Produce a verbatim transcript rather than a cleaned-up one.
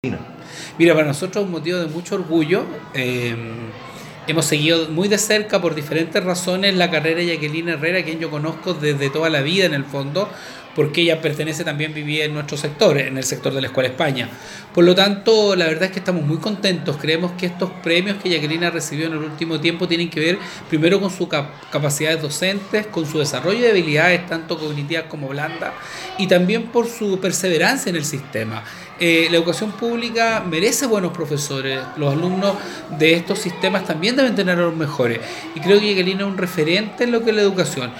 Mira, para nosotros es un motivo de mucho orgullo. Eh, hemos seguido muy de cerca por diferentes razones la carrera de Jacqueline Herrera, quien yo conozco desde toda la vida en el fondo, porque ella pertenece también, vivía en nuestro sector, en el sector de la Escuela España. Por lo tanto, la verdad es que estamos muy contentos. Creemos que estos premios que Jacqueline ha recibido en el último tiempo tienen que ver primero con sus cap capacidades docentes, con su desarrollo de habilidades tanto cognitivas como blandas, y también por su perseverancia en el sistema. Eh, la educación pública merece buenos profesores. Los alumnos de estos sistemas también deben tener a los mejores. Y creo que Jacqueline es un referente en lo que es la educación.